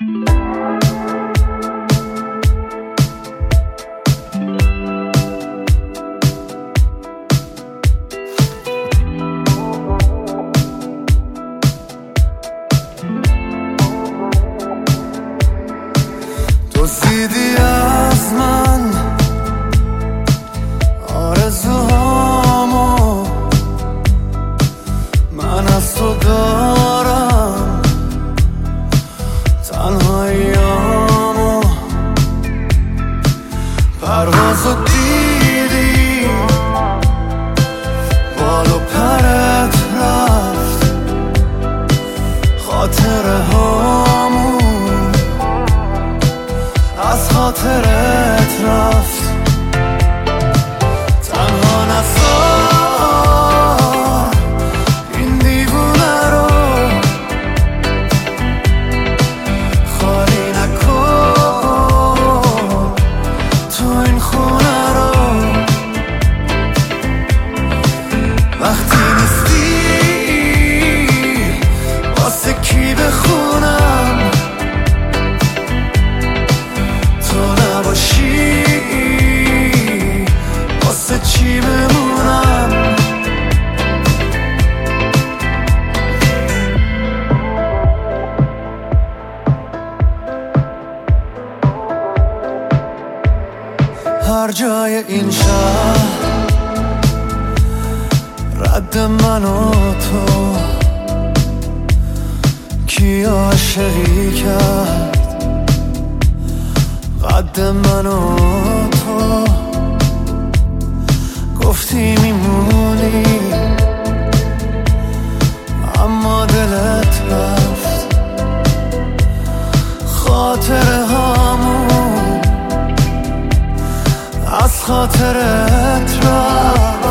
دزدیدی از من آرزوهامو، من از تو دارم تنهاییامو. پروازو دیدی بال و پرت رفت، خاطره هامون از خاطرت رفت. تنها نذار این دیوونه رو، خالی نکن تو این خونه رو. وقتی نیستی واسه کی بخونم، واسه چی بمونم؟ هر جای این شهر رد من و تو، کی عاشقی کرد قد من و تو؟ گفتی میمونی اما دلت رفت، خاطره هامون از خاطرت رفت.